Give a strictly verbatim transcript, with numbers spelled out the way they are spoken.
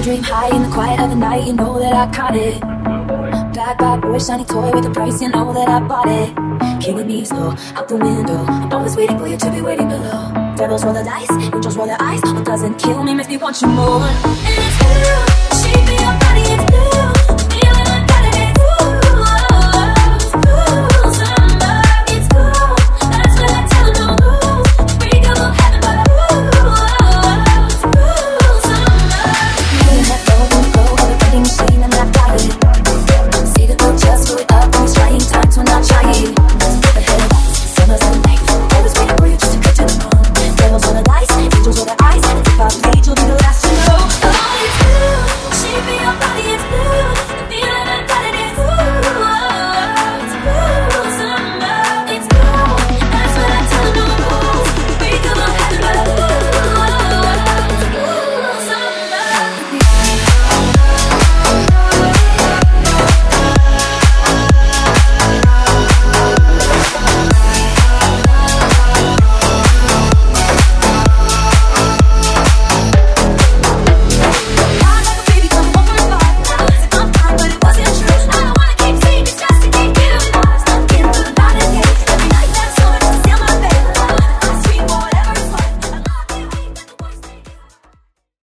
dream high in the quiet of the night, you know that I caught it. Black bad boy, shiny toy with a price, you know that I bought it. Killing me slow, out the window, I'm always waiting for you to be waiting below. Devils roll the dice, angels roll their eyes. What doesn't kill me makes me want you more. And it's you.